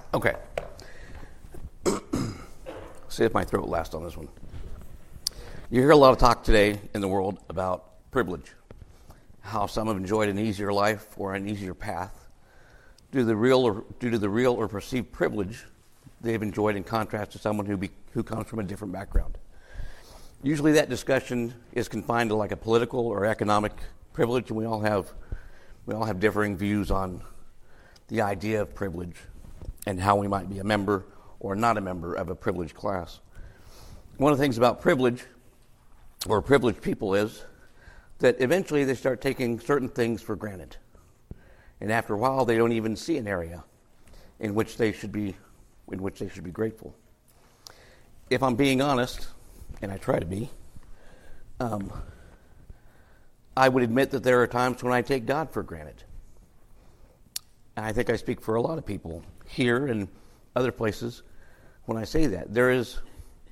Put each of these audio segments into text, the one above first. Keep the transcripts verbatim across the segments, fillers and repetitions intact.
Okay. See if my throat lasts on this one. You hear a lot of talk today in the world about privilege, how some have enjoyed an easier life or an easier path due to the real or, due to the real or perceived privilege they've enjoyed in contrast to someone who be, who comes from a different background. Usually that discussion is confined to like a political or economic privilege, and we all have we all have differing views on the idea of privilege and how we might be a member or not a member of a privileged class. One of the things about privilege or privileged people is that eventually they start taking certain things for granted. And after a while they don't even see an area in which they should be in which they should be grateful. If I'm being honest, and I try to be, um, I would admit that there are times when I take God for granted. And I think I speak for a lot of people here and other places when I say that. There is,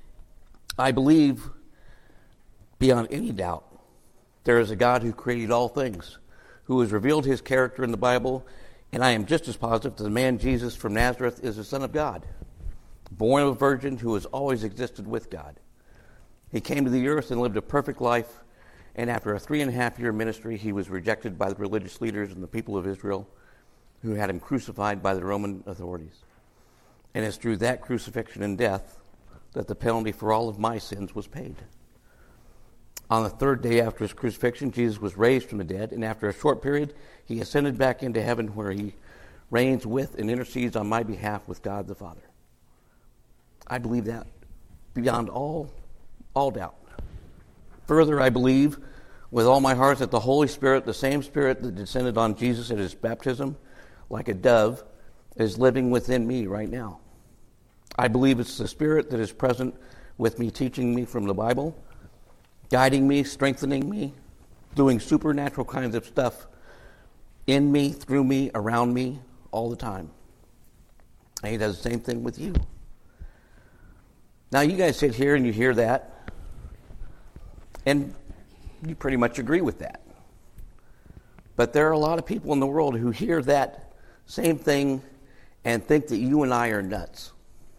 I believe, beyond any doubt, there is a God who created all things, who has revealed his character in the Bible, and I am just as positive that the man Jesus from Nazareth is the Son of God, born of a virgin who has always existed with God. He came to the earth and lived a perfect life, and after a three and a half year ministry, he was rejected by the religious leaders and the people of Israel, who had him crucified by the Roman authorities. And it's through that crucifixion and death that the penalty for all of my sins was paid. On the third day after his crucifixion, Jesus was raised from the dead, and after a short period, he ascended back into heaven where he reigns with and intercedes on my behalf with God the Father. I believe that beyond all, all doubt. Further, I believe with all my heart that the Holy Spirit, the same Spirit that descended on Jesus at his baptism, like a dove, is living within me right now. I believe it's the Spirit that is present with me, teaching me from the Bible, guiding me, strengthening me, doing supernatural kinds of stuff in me, through me, around me, all the time. And he does the same thing with you. Now, you guys sit here and you hear that, and you pretty much agree with that. But there are a lot of people in the world who hear that same thing and think that you and I are nuts.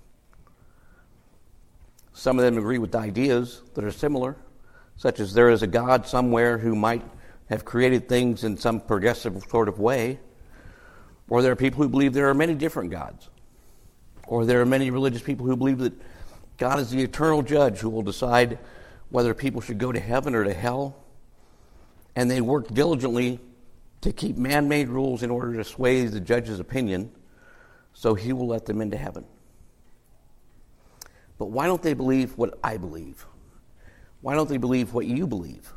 Some of them agree with ideas that are similar, such as there is a God somewhere who might have created things in some progressive sort of way, or there are people who believe there are many different gods, or there are many religious people who believe that God is the eternal judge who will decide whether people should go to heaven or to hell, and they work diligently to keep man-made rules in order to sway the judge's opinion so he will let them into heaven. But why don't they believe what I believe? Why don't they believe what you believe?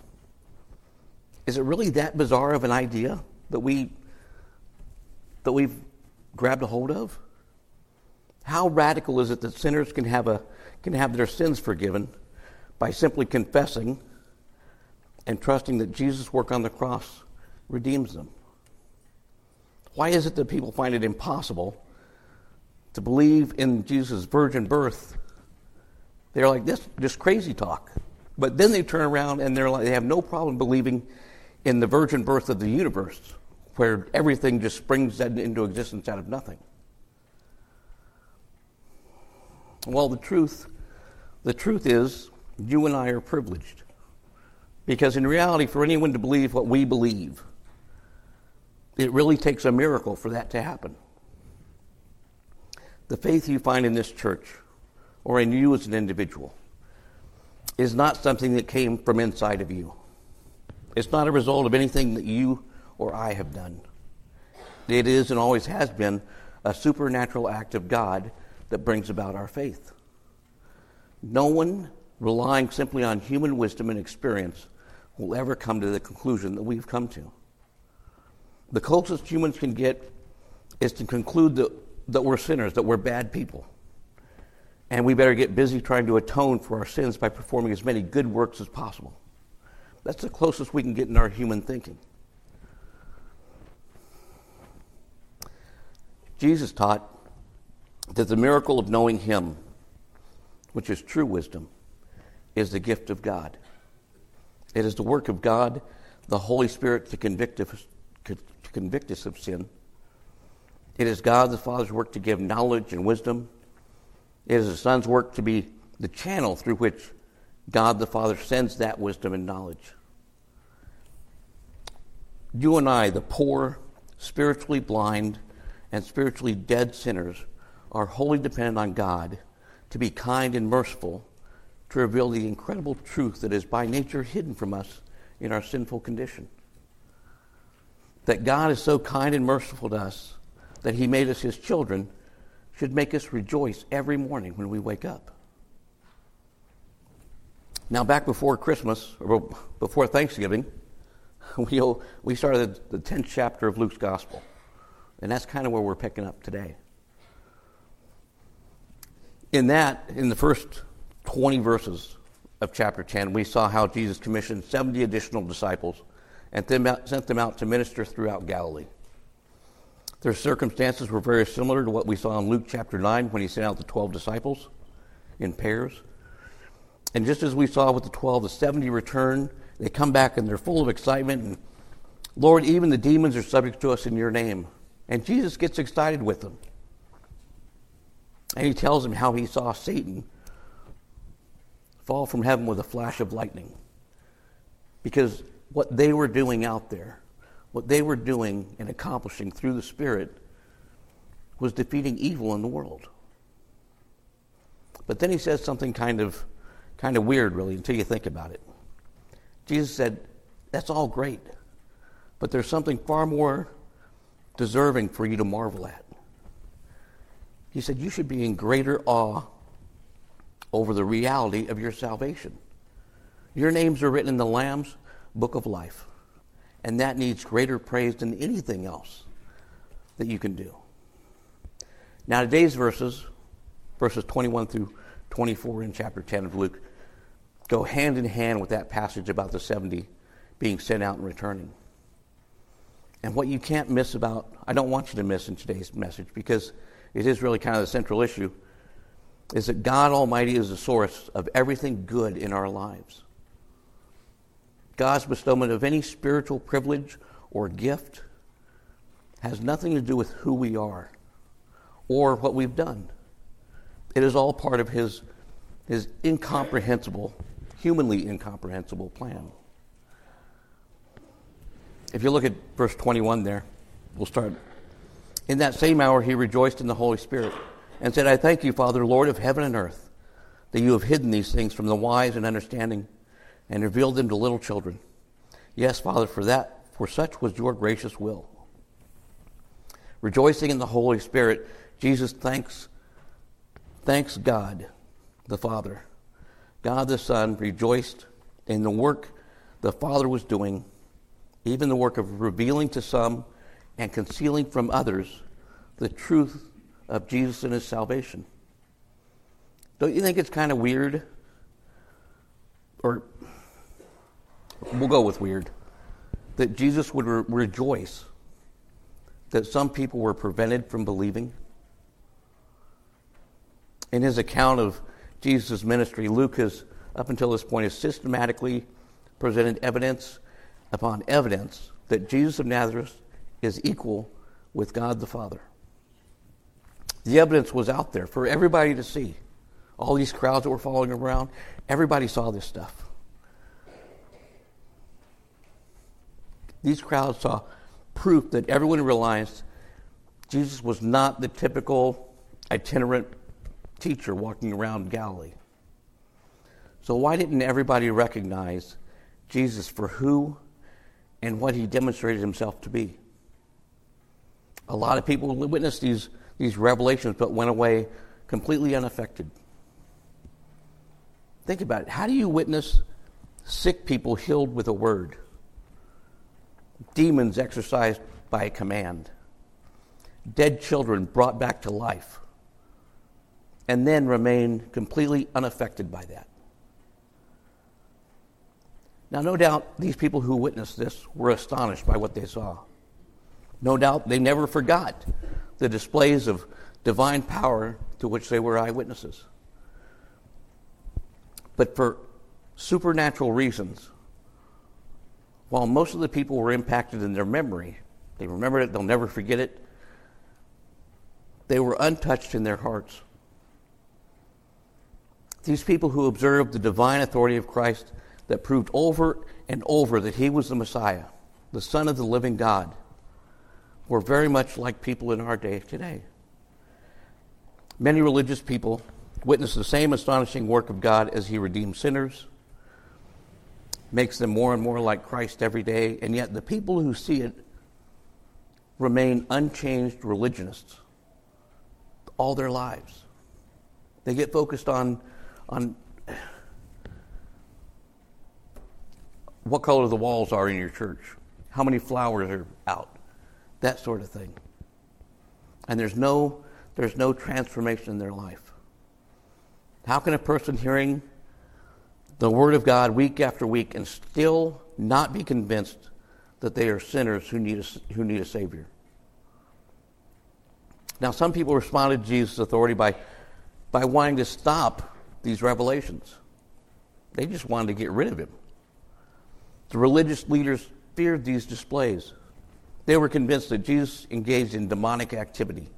Is it really that bizarre of an idea that we that we've grabbed a hold of? How radical is it that sinners can have a can have their sins forgiven by simply confessing and trusting that Jesus' work on the cross redeems them? Why is it that people find it impossible to believe in Jesus' virgin birth? They're like, this just crazy talk. But then they turn around and they're like, they have no problem believing in the virgin birth of the universe, where everything just springs into existence out of nothing. Well, the truth, the truth is, you and I are privileged. Because in reality, for anyone to believe what we believe, it really takes a miracle for that to happen. The faith you find in this church, or in you as an individual, is not something that came from inside of you. It's not a result of anything that you or I have done. It is and always has been a supernatural act of God that brings about our faith. No one relying simply on human wisdom and experience will ever come to the conclusion that we've come to. The closest humans can get is to conclude that, that we're sinners, that we're bad people. And we better get busy trying to atone for our sins by performing as many good works as possible. That's the closest we can get in our human thinking. Jesus taught that the miracle of knowing him, which is true wisdom, is the gift of God. It is the work of God, the Holy Spirit, to convict us, to convict us of sin It is God the Father's work to give knowledge and wisdom. It is the Son's work to be the channel through which God the Father sends that wisdom and knowledge. You and I, the poor, spiritually blind, and spiritually dead sinners, are wholly dependent on God to be kind and merciful, to reveal the incredible truth that is by nature hidden from us in our sinful condition. That God is so kind and merciful to us that he made us his children should make us rejoice every morning when we wake up. Now, back before Christmas, or before Thanksgiving, we, we started the tenth chapter of Luke's Gospel. And that's kind of where we're picking up today. In that, in the first twenty verses of chapter ten, we saw how Jesus commissioned seventy additional disciples and then sent them out to minister throughout Galilee. Their circumstances were very similar to what we saw in Luke chapter nine when he sent out the twelve disciples in pairs. And just as we saw with the twelve, the seventy return. They come back and they're full of excitement. And, Lord, even the demons are subject to us in your name. And Jesus gets excited with them. And he tells them how he saw Satan fall from heaven with a flash of lightning. Because what they were doing out there, what they were doing and accomplishing through the Spirit, was defeating evil in the world. But then he says something kind of, kind of weird, really, until you think about it. Jesus said, that's all great, but there's something far more deserving for you to marvel at. He said, you should be in greater awe over the reality of your salvation. Your names are written in the Lamb's book of life, and that needs greater praise than anything else that you can do. Now, today's verses, verses twenty-one through twenty-four in chapter ten of Luke, go hand in hand with that passage about the seventy being sent out and returning. And what you can't miss about, I don't want you to miss in today's message, because it is really kind of the central issue, is that God Almighty is the source of everything good in our lives. God's bestowment of any spiritual privilege or gift has nothing to do with who we are or what we've done. It is all part of his, his incomprehensible, humanly incomprehensible plan. If you look at verse twenty-one there, we'll start. In that same hour he rejoiced in the Holy Spirit and said, I thank you, Father, Lord of heaven and earth, that you have hidden these things from the wise and understanding and revealed them to little children. Yes, Father, for that, for such was your gracious will. Rejoicing in the Holy Spirit, Jesus thanks, thanks God, the Father. God the Son rejoiced in the work the Father was doing, even the work of revealing to some and concealing from others the truth of Jesus and his salvation. Don't you think it's kind of weird? Or we'll go with weird. That Jesus would re- rejoice that some people were prevented from believing. In his account of Jesus' ministry, Luke has, up until this point, has systematically presented evidence upon evidence that Jesus of Nazareth is equal with God the Father. The evidence was out there for everybody to see. All these crowds that were following around, everybody saw this stuff. These crowds saw proof that everyone realized Jesus was not the typical itinerant teacher walking around Galilee. So why didn't everybody recognize Jesus for who and what he demonstrated himself to be? A lot of people witnessed these, these revelations but went away completely unaffected. Think about it. How do you witness sick people healed with a word? Demons exorcised by a command? Dead children brought back to life? And then remain completely unaffected by that? Now, no doubt these people who witnessed this were astonished by what they saw. No doubt they never forgot the displays of divine power to which they were eyewitnesses. But for supernatural reasons, while most of the people were impacted in their memory, they remembered it, they'll never forget it, They were untouched in their hearts. These people who observed the divine authority of Christ that proved over and over that he was the Messiah, the Son of the living God, were very much like people in our day today. Many religious people witness the same astonishing work of God as he redeems sinners, makes them more and more like Christ every day, and yet the people who see it remain unchanged religionists all their lives. They get focused on, on what color the walls are in your church, how many flowers are out, that sort of thing. And there's no, there's no transformation in their life. How can a person hearing the Word of God week after week and still not be convinced that they are sinners who need a, who need a Savior? Now, some people responded to Jesus' authority by, by wanting to stop these revelations. They just wanted to get rid of him. The religious leaders feared these displays. They were convinced that Jesus engaged in demonic activity.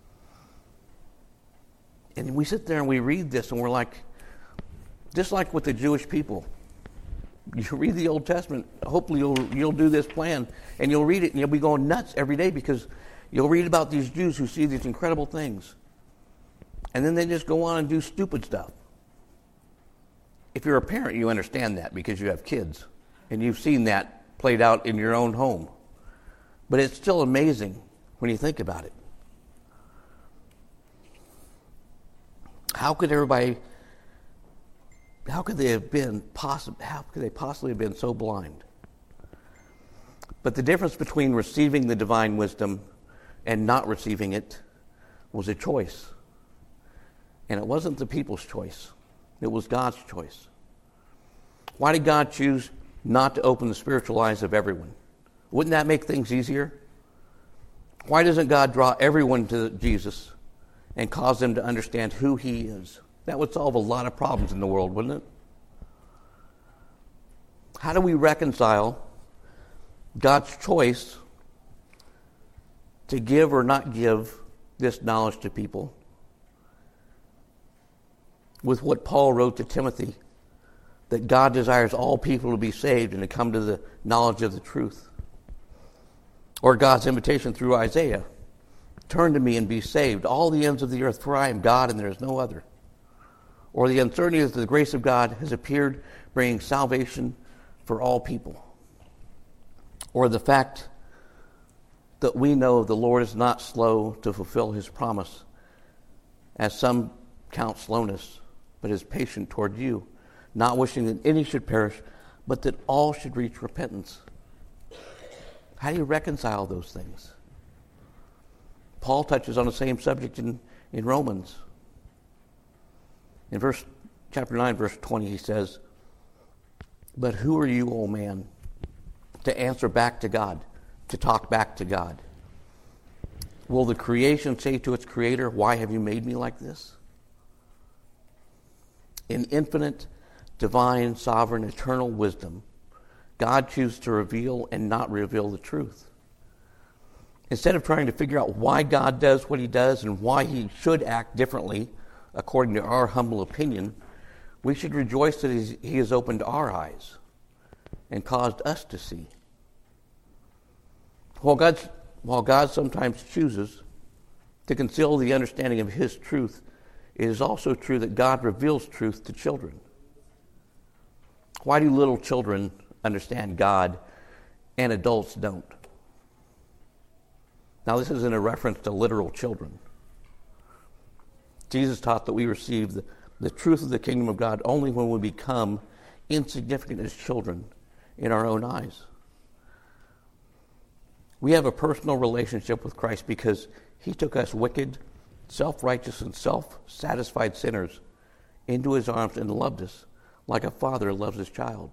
And we sit there and we read this and we're like, just like with the Jewish people. You read the Old Testament, hopefully you'll, you'll do this plan, and you'll read it and you'll be going nuts every day because you'll read about these Jews who see these incredible things. And then they just go on and do stupid stuff. If you're a parent, you understand that because you have kids. And you've seen that played out in your own home. But it's still amazing when you think about it. How could everybody, how could they have been possible, how could they possibly have been so blind? But the difference between receiving the divine wisdom and not receiving it was a choice. And it wasn't the people's choice. It was God's choice. Why did God choose not to open the spiritual eyes of everyone? Wouldn't that make things easier? Why doesn't God draw everyone to Jesus and cause them to understand who he is? That would solve a lot of problems in the world, wouldn't it? How do we reconcile God's choice to give or not give this knowledge to people with what Paul wrote to Timothy, that God desires all people to be saved and to come to the knowledge of the truth? Or God's invitation through Isaiah, turn to me and be saved, all the ends of the earth, for I am God and there is no other. Or the uncertainty that the grace of God has appeared, bringing salvation for all people. Or the fact that we know the Lord is not slow to fulfill his promise, as some count slowness, but is patient toward you, not wishing that any should perish, but that all should reach repentance. How do you reconcile those things? Paul touches on the same subject in, in Romans. In verse chapter nine, verse twenty, he says, "But who are you, O man, to answer back to God, to talk back to God? Will the creation say to its creator, why have you made me like this?" In infinite, divine, sovereign, eternal wisdom, God chooses to reveal and not reveal the truth. Instead of trying to figure out why God does what he does and why he should act differently, according to our humble opinion, we should rejoice that he has opened our eyes and caused us to see. While God, while God sometimes chooses to conceal the understanding of his truth, it is also true that God reveals truth to children. Why do little children understand God and adults don't? Now, this isn't a reference to literal children. Jesus taught that we receive the, the truth of the kingdom of God only when we become insignificant as children in our own eyes. We have a personal relationship with Christ because he took us wicked, self-righteous, and self-satisfied sinners into his arms and loved us like a father loves his child.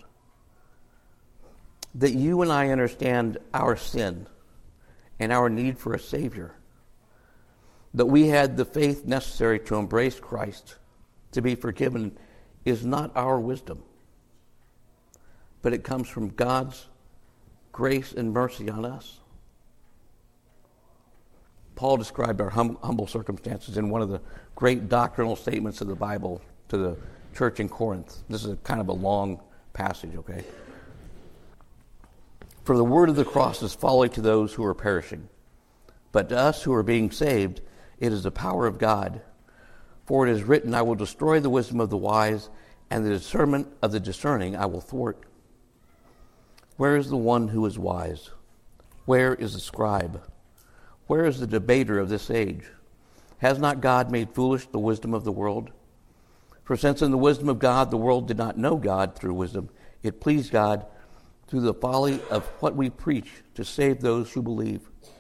That you and I understand our sin and our need for a Savior. That we had the faith necessary to embrace Christ, to be forgiven, is not our wisdom, but it comes from God's grace and mercy on us. Paul described our hum- humble circumstances in one of the great doctrinal statements of the Bible to the church in Corinth. This is a kind of a long passage, okay? For the word of the cross is folly to those who are perishing, but to us who are being saved, it is the power of God. For it is written, I will destroy the wisdom of the wise, and the discernment of the discerning I will thwart. Where is the one who is wise? Where is the scribe? Where is the debater of this age? Has not God made foolish the wisdom of the world? For since in the wisdom of God the world did not know God through wisdom, it pleased God through the folly of what we preach to save those who believe.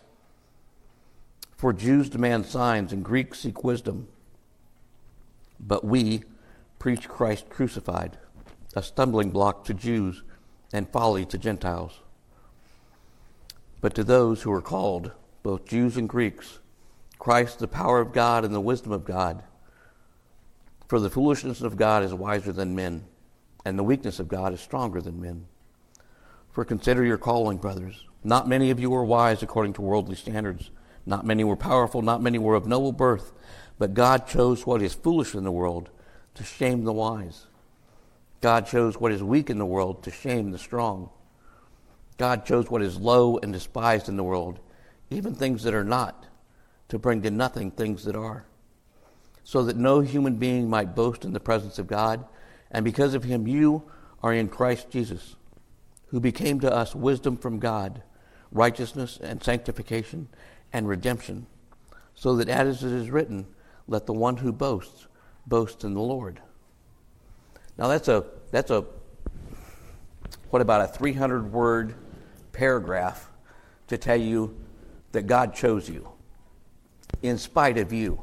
For Jews demand signs and Greeks seek wisdom, but we preach Christ crucified, a stumbling block to Jews and folly to Gentiles. But to those who are called, both Jews and Greeks, Christ the power of God and the wisdom of God. For the foolishness of God is wiser than men, and the weakness of God is stronger than men. For consider your calling, brothers. Not many of you were wise according to worldly standards. Not many were powerful, not many were of noble birth. But God chose what is foolish in the world to shame the wise. God chose what is weak in the world to shame the strong. God chose what is low and despised in the world, even things that are not, to bring to nothing things that are, so that no human being might boast in the presence of God. And because of him you are in Christ Jesus, who became to us wisdom from God, righteousness and sanctification and redemption, so that as it is written, let the one who boasts boast in the Lord. Now that's a that's a what about a three hundred word paragraph to tell you that God chose you in spite of you.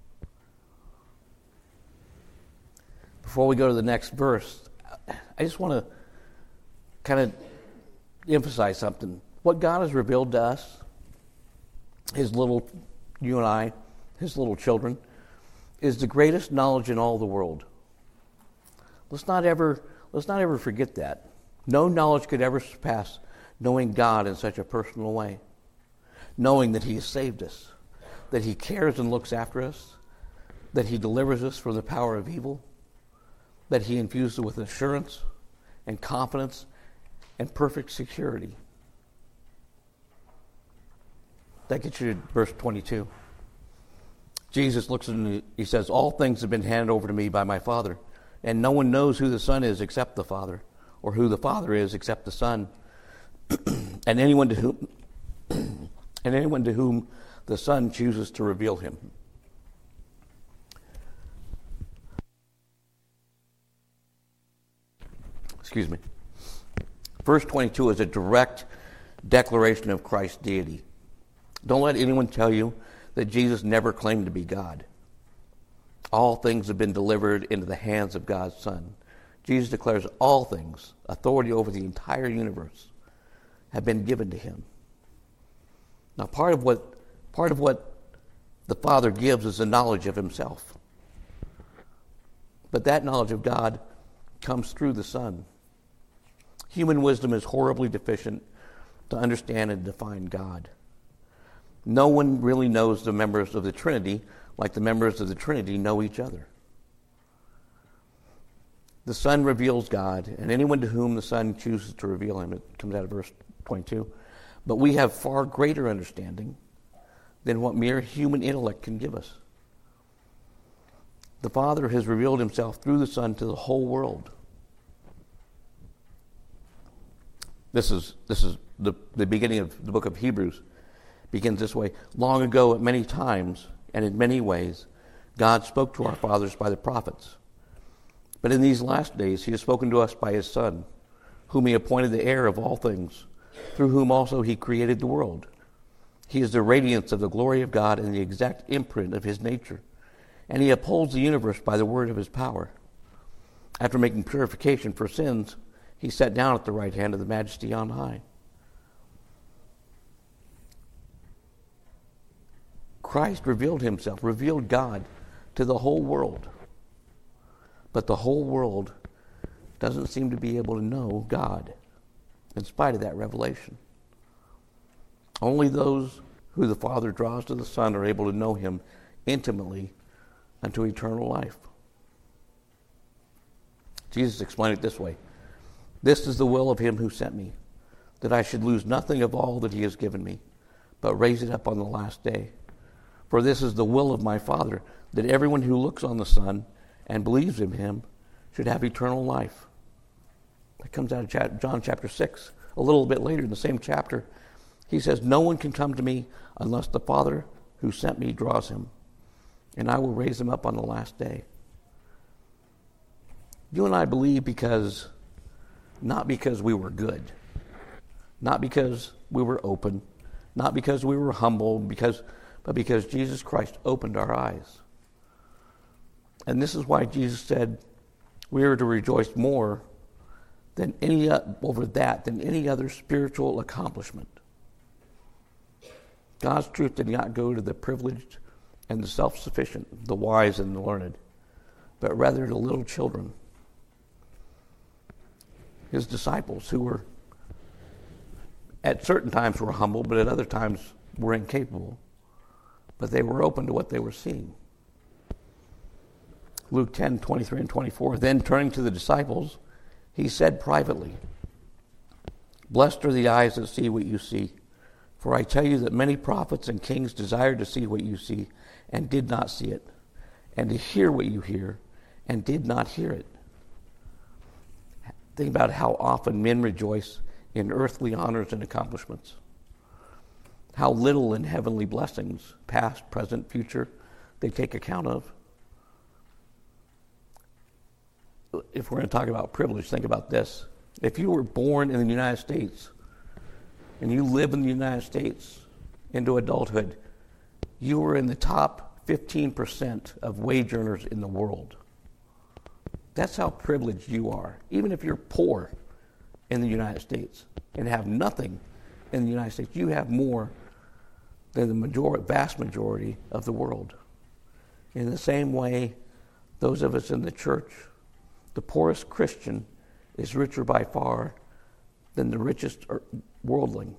Before we go to the next verse, I just want to kind of emphasize something. What God has revealed to us, his little, you and I, his little children, is the greatest knowledge in all the world. Let's not ever, let's not ever forget that. No knowledge could ever surpass knowing God in such a personal way. Knowing that he has saved us, that he cares and looks after us, that he delivers us from the power of evil, that he infuses us with assurance and confidence and perfect security. That gets you to verse twenty-two. Jesus looks at him, he says, all things have been handed over to me by my Father, and no one knows who the Son is except the Father, or who the Father is except the Son, and anyone to whom and anyone to whom the Son chooses to reveal him. Excuse me. Verse twenty-two is a direct declaration of Christ's deity. Don't let anyone tell you that Jesus never claimed to be God. All things have been delivered into the hands of God's Son. Jesus declares all things, authority over the entire universe, have been given to him. Now, part of what part of what the Father gives is the knowledge of himself. But that knowledge of God comes through the Son. Human wisdom is horribly deficient to understand and define God. No one really knows the members of the Trinity like the members of the Trinity know each other. The Son reveals God, and anyone to whom the Son chooses to reveal him, it comes out of verse twenty-two. But we have far greater understanding than what mere human intellect can give us. The Father has revealed himself through the Son to the whole world. This is this is the, the beginning of the book of Hebrews. Begins this way. Long ago, at many times and in many ways, God spoke to our fathers by the prophets. But in these last days, he has spoken to us by his Son, whom he appointed the heir of all things, through whom also he created the world. He is the radiance of the glory of God and the exact imprint of his nature, and he upholds the universe by the word of his power. After making purification for sins, he sat down at the right hand of the Majesty on high. Christ revealed himself, revealed God to the whole world. But the whole world doesn't seem to be able to know God in spite of that revelation. Only those who the Father draws to the Son are able to know him intimately unto eternal life. Jesus explained it this way. This is the will of him who sent me, that I should lose nothing of all that he has given me, but raise it up on the last day. For this is the will of my Father, that everyone who looks on the Son and believes in him should have eternal life. That comes out of John chapter six. A little bit later in the same chapter, he says, no one can come to me unless the Father who sent me draws him, and I will raise him up on the last day. You and I believe because, not because we were good, not because we were open, not because we were humble, because, but because Jesus Christ opened our eyes. And this is why Jesus said we are to rejoice more than any over that than any other spiritual accomplishment. God's truth did not go to the privileged and the self-sufficient, the wise and the learned, but rather to little children, his disciples, who were at certain times were humble, but at other times were incapable. But they were open to what they were seeing. Luke ten, twenty-three and twenty-four, then turning to the disciples, he said privately, blessed are the eyes that see what you see. For I tell you that many prophets and kings desired to see what you see and did not see it, and to hear what you hear and did not hear it. Think about how often men rejoice in earthly honors and accomplishments. How little in heavenly blessings, past, present, future, they take account of. If we're going to talk about privilege, think about this. If you were born in the United States and you live in the United States into adulthood, you were in the top fifteen percent of wage earners in the world. That's how privileged you are. Even if you're poor in the United States and have nothing in the United States, you have more than the majority, vast majority of the world. In the same way, those of us in the church, the poorest Christian is richer by far than the richest worldling.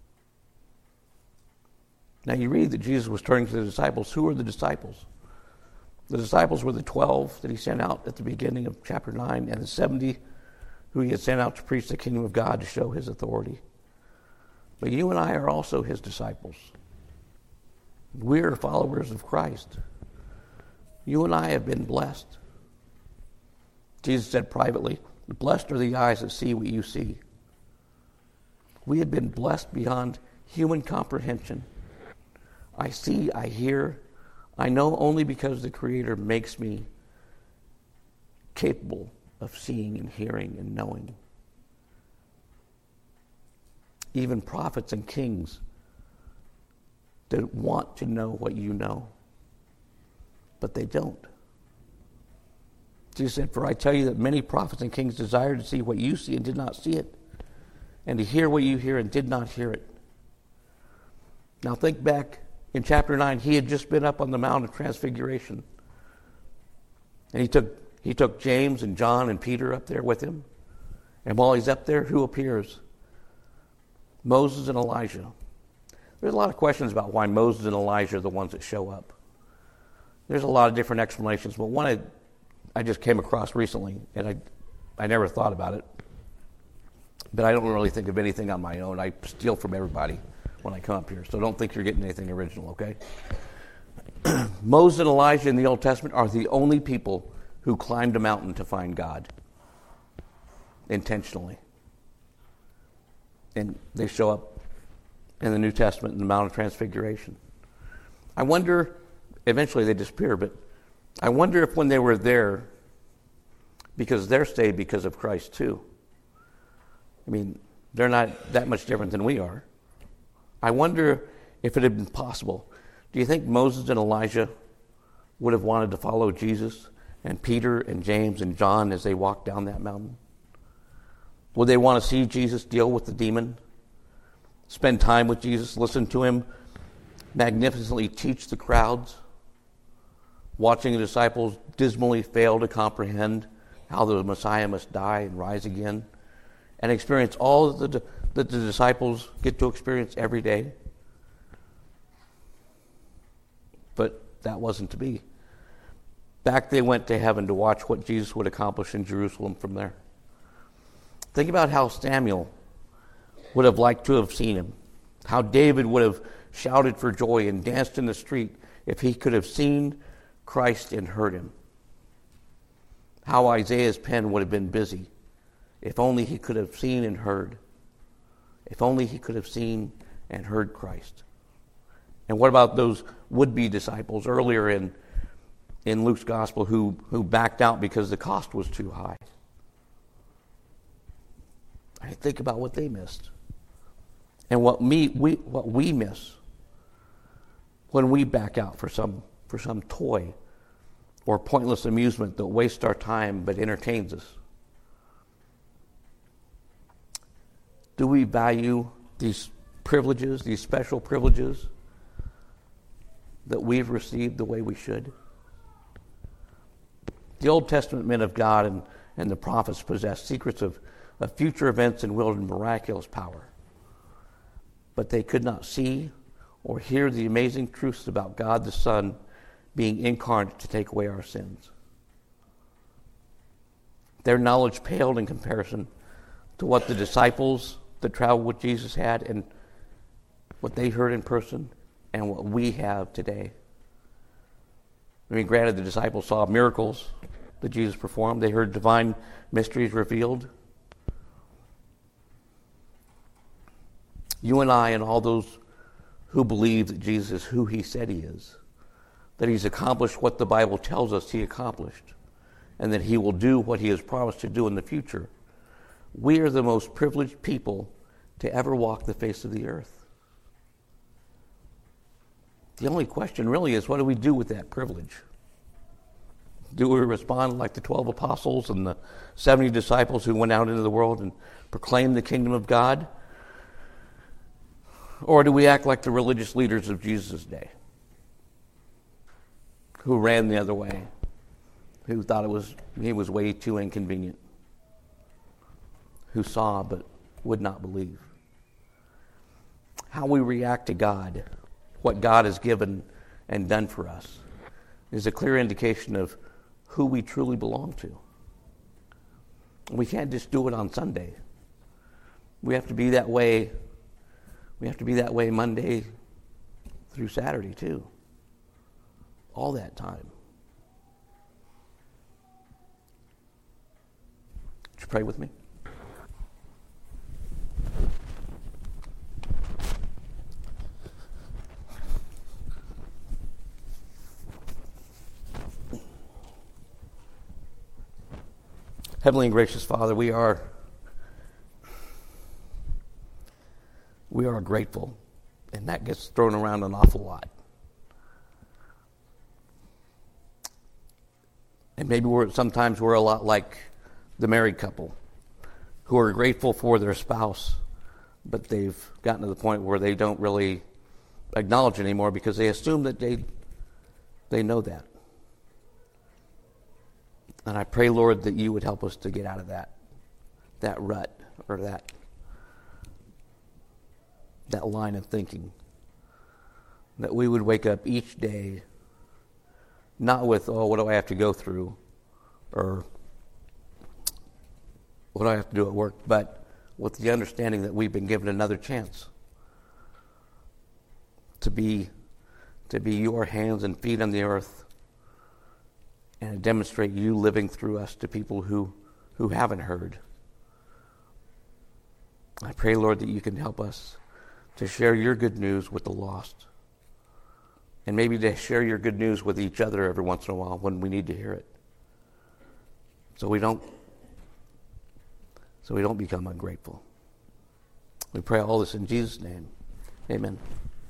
Now you read that Jesus was turning to the disciples. Who are the disciples? The disciples were the twelve that he sent out at the beginning of chapter nine, and the seventy who he had sent out to preach the kingdom of God to show his authority. But you and I are also his disciples. We are followers of Christ. You and I have been blessed. Jesus said privately, blessed are the eyes that see what you see. We have been blessed beyond human comprehension. I see, I hear, I know only because the Creator makes me capable of seeing and hearing and knowing. Even prophets and kings that want to know what you know, but they don't. Jesus said, for I tell you that many prophets and kings desired to see what you see and did not see it, and to hear what you hear and did not hear it. Now think back in chapter nine, he had just been up on the Mount of Transfiguration. And he took he took James and John and Peter up there with him. And while he's up there, who appears? Moses and Elijah. There's a lot of questions about why Moses and Elijah are the ones that show up. There's a lot of different explanations, but one I, I just came across recently, and I, I never thought about it. But I don't really think of anything on my own. I steal from everybody when I come up here, so don't think you're getting anything original, okay? Moses and Elijah in the Old Testament are the only people who climbed a mountain to find God intentionally. And they show up in the New Testament in the Mount of Transfiguration. I wonder, eventually they disappear, but I wonder if when they were there, because they're saved because of Christ too. I mean, they're not that much different than we are. I wonder if it had been possible. Do you think Moses and Elijah would have wanted to follow Jesus and Peter and James and John as they walked down that mountain? Would they want to see Jesus deal with the demon, spend time with Jesus, listen to him magnificently teach the crowds, watching the disciples dismally fail to comprehend how the Messiah must die and rise again, and experience all that the, that the disciples get to experience every day? but that wasn't to be. Back they went to heaven to watch what Jesus would accomplish in Jerusalem from there. Think about how Samuel would have liked to have seen him, how David would have shouted for joy and danced in the street if he could have seen Christ and heard him. How Isaiah's pen would have been busy if only he could have seen and heard. If only he could have seen and heard Christ. And what about those would-be disciples earlier in, in Luke's gospel who, who backed out because the cost was too high? I think about what they missed. And what me we what we miss when we back out for some for some toy or pointless amusement that wastes our time but entertains us. Do we value these privileges, these special privileges that we've received the way we should? The Old Testament men of God and, and the prophets possessed secrets of, of future events and wielded miraculous power. But they could not see or hear the amazing truths about God the Son being incarnate to take away our sins. Their knowledge paled in comparison to what the disciples that traveled with Jesus had and what they heard in person and what we have today. I mean, granted, the disciples saw miracles that Jesus performed. They heard divine mysteries revealed. You and I and all those who believe that Jesus is who he said he is, that he's accomplished what the Bible tells us he accomplished, and that he will do what he has promised to do in the future, we are the most privileged people to ever walk the face of the earth. The only question really is, what do we do with that privilege? Do we respond like the twelve apostles and the seventy disciples who went out into the world and proclaimed the kingdom of God? Or do we act like the religious leaders of Jesus' day, who ran the other way, who thought it was he was way too inconvenient, who saw but would not believe? How we react to God, what God has given and done for us, is a clear indication of who we truly belong to. We can't just do it on Sunday. We have to be that way. We have to be that way Monday through Saturday too. All that time. Would you pray with me? Heavenly and gracious Father, we are we are grateful, and that gets thrown around an awful lot. And maybe we're sometimes we're a lot like the married couple who are grateful for their spouse, but they've gotten to the point where they don't really acknowledge it anymore because they assume that they they know that. And I pray, Lord, that you would help us to get out of that, that rut or that, that line of thinking. That we would wake up each day not with, oh, what do I have to go through? Or what do I have to do at work? But with the understanding that we've been given another chance to be, to be your hands and feet on the earth, and demonstrate you living through us to people who, who haven't heard. I pray, Lord, that you can help us to share your good news with the lost. And maybe to share your good news with each other every once in a while when we need to hear it. So we don't so we don't become ungrateful. We pray all this in Jesus' name. Amen.